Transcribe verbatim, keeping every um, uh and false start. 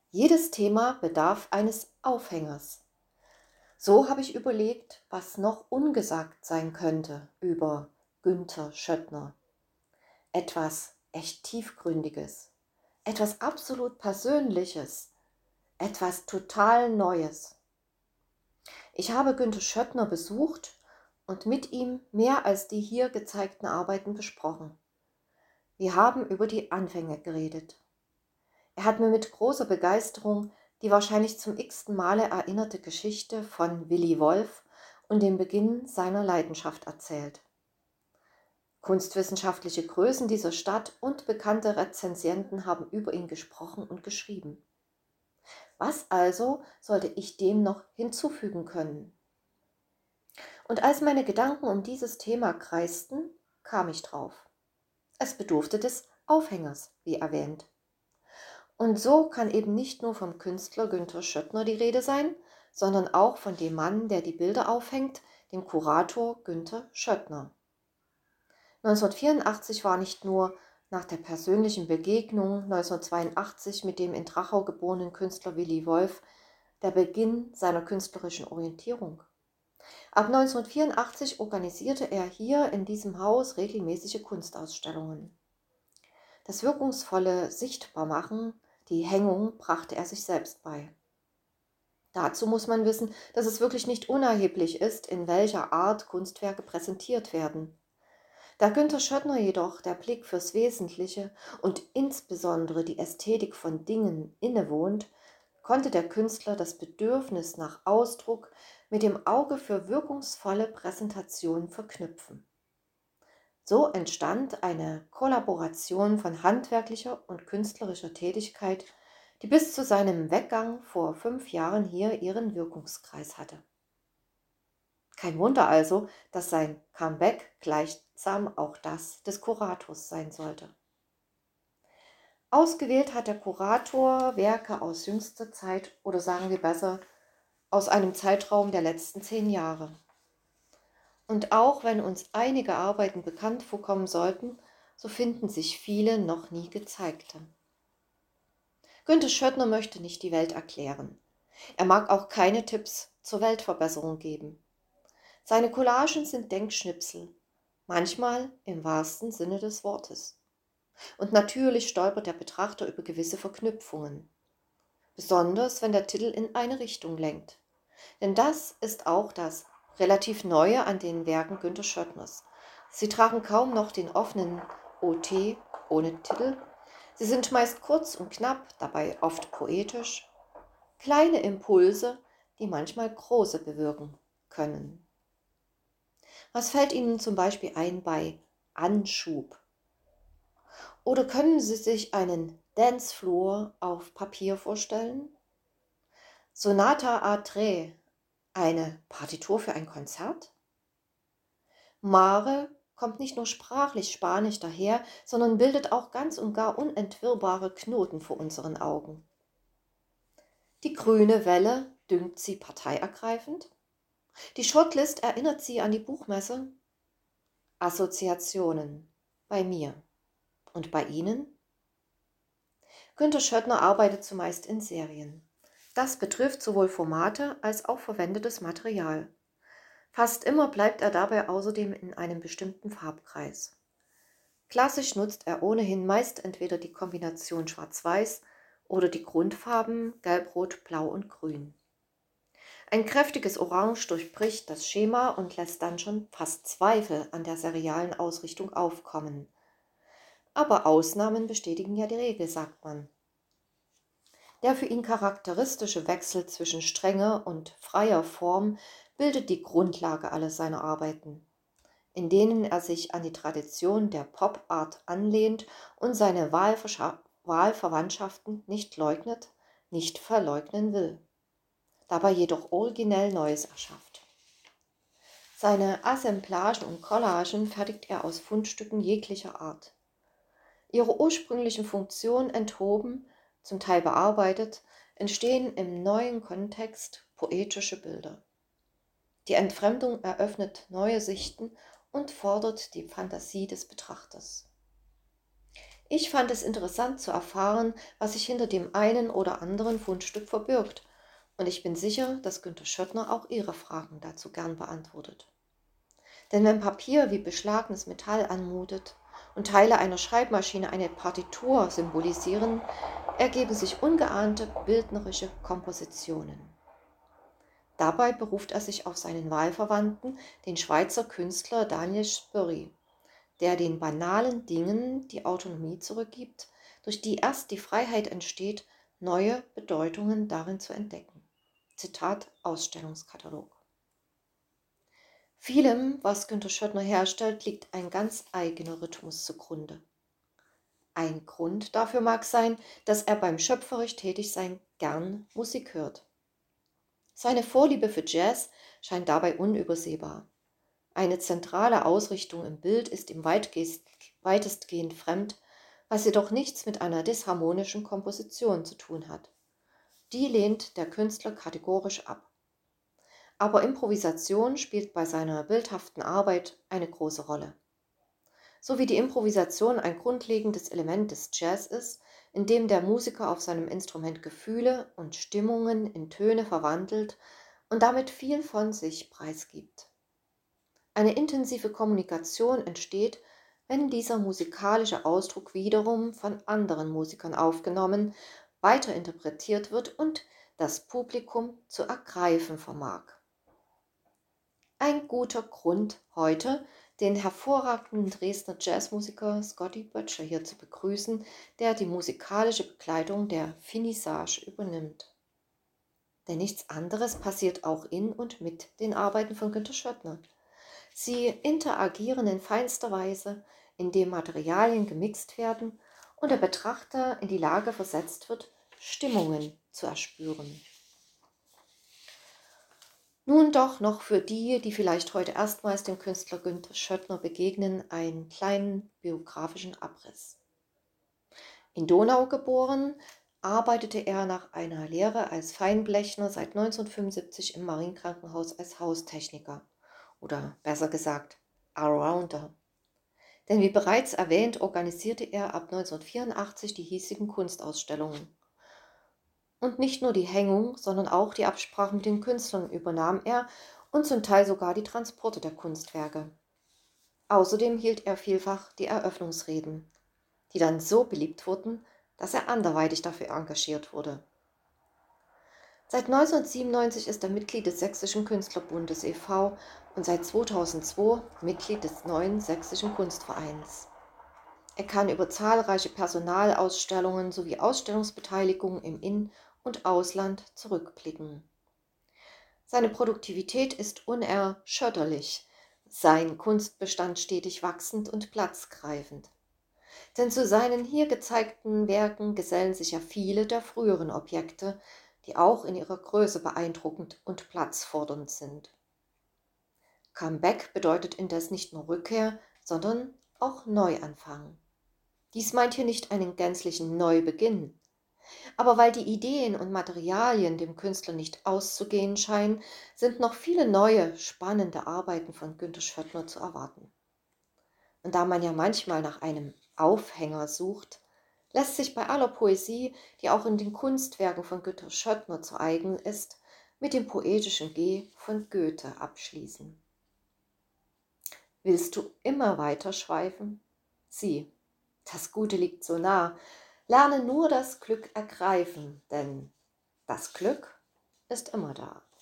Jedes Thema bedarf eines Aufhängers. So habe ich überlegt, was noch ungesagt sein könnte über Günther Schöttner. Etwas echt Tiefgründiges, etwas absolut Persönliches, etwas total Neues. Ich habe Günther Schöttner besucht und mit ihm mehr als die hier gezeigten Arbeiten besprochen. Wir haben über die Anfänge geredet. Er hat mir mit großer Begeisterung die wahrscheinlich zum x-ten Male erinnerte Geschichte von Willi Wolf und dem Beginn seiner Leidenschaft erzählt. Kunstwissenschaftliche Größen dieser Stadt und bekannte Rezensienten haben über ihn gesprochen und geschrieben. Was also sollte ich dem noch hinzufügen können? Und als meine Gedanken um dieses Thema kreisten, kam ich drauf. Es bedurfte des Aufhängers, wie erwähnt. Und so kann eben nicht nur vom Künstler Günther Schöttner die Rede sein, sondern auch von dem Mann, der die Bilder aufhängt, dem Kurator Günther Schöttner. neunzehnhundertvierundachtzig war nicht nur nach der persönlichen Begegnung neunzehnhundertzweiundachtzig mit dem in Drachau geborenen Künstler Willi Wolf der Beginn seiner künstlerischen Orientierung. Ab neunzehnhundertvierundachtzig organisierte er hier in diesem Haus regelmäßige Kunstausstellungen. Das wirkungsvolle Sichtbarmachen, die Hängung, brachte er sich selbst bei. Dazu muss man wissen, dass es wirklich nicht unerheblich ist, in welcher Art Kunstwerke präsentiert werden. Da Günther Schöttner jedoch der Blick fürs Wesentliche und insbesondere die Ästhetik von Dingen innewohnt, konnte der Künstler das Bedürfnis nach Ausdruck mit dem Auge für wirkungsvolle Präsentation verknüpfen. So entstand eine Kollaboration von handwerklicher und künstlerischer Tätigkeit, die bis zu seinem Weggang vor fünf Jahren hier ihren Wirkungskreis hatte. Kein Wunder also, dass sein Comeback gleichsam auch das des Kurators sein sollte. Ausgewählt hat der Kurator Werke aus jüngster Zeit oder sagen wir besser, aus einem Zeitraum der letzten zehn Jahre. Und auch wenn uns einige Arbeiten bekannt vorkommen sollten, so finden sich viele noch nie gezeigte. Günther Schöttner möchte nicht die Welt erklären. Er mag auch keine Tipps zur Weltverbesserung geben. Seine Collagen sind Denkschnipsel, manchmal im wahrsten Sinne des Wortes. Und natürlich stolpert der Betrachter über gewisse Verknüpfungen, besonders wenn der Titel in eine Richtung lenkt. Denn das ist auch das relativ Neue an den Werken Günther Schöttners. Sie tragen kaum noch den offenen O T ohne Titel. Sie sind meist kurz und knapp, dabei oft poetisch. Kleine Impulse, die manchmal große bewirken können. Was fällt Ihnen zum Beispiel ein bei Anschub? Oder können Sie sich einen Dancefloor auf Papier vorstellen? Sonata a tre, eine Partitur für ein Konzert? Mare kommt nicht nur sprachlich spanisch daher, sondern bildet auch ganz und gar unentwirrbare Knoten vor unseren Augen. Die grüne Welle dünkt sie parteiergreifend? Die Shortlist erinnert sie an die Buchmesse? Assoziationen bei mir. Und bei Ihnen? Günther Schöttner arbeitet zumeist in Serien. Das betrifft sowohl Formate als auch verwendetes Material. Fast immer bleibt er dabei außerdem in einem bestimmten Farbkreis. Klassisch nutzt er ohnehin meist entweder die Kombination Schwarz-Weiß oder die Grundfarben Gelb, Rot, Blau und Grün. Ein kräftiges Orange durchbricht das Schema und lässt dann schon fast Zweifel an der serialen Ausrichtung aufkommen. Aber Ausnahmen bestätigen ja die Regel, sagt man. Der für ihn charakteristische Wechsel zwischen strenger und freier Form bildet die Grundlage aller seiner Arbeiten, in denen er sich an die Tradition der Pop-Art anlehnt und seine Wahlverscha- Wahlverwandtschaften nicht leugnet, nicht verleugnen will, dabei jedoch originell Neues erschafft. Seine Assemblagen und Collagen fertigt er aus Fundstücken jeglicher Art. Ihre ursprünglichen Funktionen enthoben, zum Teil bearbeitet, entstehen im neuen Kontext poetische Bilder. Die Entfremdung eröffnet neue Sichten und fordert die Fantasie des Betrachters. Ich fand es interessant zu erfahren, was sich hinter dem einen oder anderen Fundstück verbirgt. Und ich bin sicher, dass Günter Schöttner auch Ihre Fragen dazu gern beantwortet. Denn wenn Papier wie beschlagenes Metall anmutet und Teile einer Schreibmaschine eine Partitur symbolisieren, ergeben sich ungeahnte bildnerische Kompositionen. Dabei beruft er sich auf seinen Wahlverwandten, den Schweizer Künstler Daniel Spörri, der den banalen Dingen die Autonomie zurückgibt, durch die erst die Freiheit entsteht, neue Bedeutungen darin zu entdecken. Zitat Ausstellungskatalog. Vielem, was Günter Schöttner herstellt, liegt ein ganz eigener Rhythmus zugrunde. Ein Grund dafür mag sein, dass er beim schöpferisch Tätigsein gern Musik hört. Seine Vorliebe für Jazz scheint dabei unübersehbar. Eine zentrale Ausrichtung im Bild ist ihm weitestgehend fremd, was jedoch nichts mit einer disharmonischen Komposition zu tun hat. Die lehnt der Künstler kategorisch ab. Aber Improvisation spielt bei seiner bildhaften Arbeit eine große Rolle. So wie die Improvisation ein grundlegendes Element des Jazz ist, in dem der Musiker auf seinem Instrument Gefühle und Stimmungen in Töne verwandelt und damit viel von sich preisgibt. Eine intensive Kommunikation entsteht, wenn dieser musikalische Ausdruck wiederum von anderen Musikern aufgenommen, weiterinterpretiert wird und das Publikum zu ergreifen vermag. Ein guter Grund, heute den hervorragenden Dresdner Jazzmusiker Scotty Böttcher hier zu begrüßen, der die musikalische Begleitung der Finissage übernimmt. Denn nichts anderes passiert auch in und mit den Arbeiten von Günter Schöttner. Sie interagieren in feinster Weise, indem Materialien gemixt werden und der Betrachter in die Lage versetzt wird, Stimmungen zu erspüren. Nun doch noch für die, die vielleicht heute erstmals dem Künstler Günter Schöttner begegnen, einen kleinen biografischen Abriss. In Donau geboren, arbeitete er nach einer Lehre als Feinblechner seit neunzehnhundertfünfundsiebzig im Marienkrankenhaus als Haustechniker oder besser gesagt Allrounder. Denn wie bereits erwähnt, organisierte er ab neunzehnhundertvierundachtzig die hiesigen Kunstausstellungen. Und nicht nur die Hängung, sondern auch die Absprachen mit den Künstlern übernahm er und zum Teil sogar die Transporte der Kunstwerke. Außerdem hielt er vielfach die Eröffnungsreden, die dann so beliebt wurden, dass er anderweitig dafür engagiert wurde. Seit neunzehnhundertsiebenundneunzig ist er Mitglied des Sächsischen Künstlerbundes e V und seit zweitausendzwei Mitglied des neuen Sächsischen Kunstvereins. Er kann über zahlreiche Personalausstellungen sowie Ausstellungsbeteiligungen im In- und Ausland zurückblicken. Seine Produktivität ist unerschütterlich, sein Kunstbestand stetig wachsend und platzgreifend. Denn zu seinen hier gezeigten Werken gesellen sich ja viele der früheren Objekte, die auch in ihrer Größe beeindruckend und platzfordernd sind. Comeback bedeutet indes nicht nur Rückkehr, sondern auch Neuanfang. Dies meint hier nicht einen gänzlichen Neubeginn. Aber weil die Ideen und Materialien dem Künstler nicht auszugehen scheinen, sind noch viele neue, spannende Arbeiten von Günter Schöttner zu erwarten. Und da man ja manchmal nach einem Aufhänger sucht, lässt sich bei aller Poesie, die auch in den Kunstwerken von Günter Schöttner zu eigen ist, mit dem poetischen G von Goethe abschließen. Willst du immer weiter schweifen? Sieh, das Gute liegt so nah. Lerne nur das Glück ergreifen, denn das Glück ist immer da.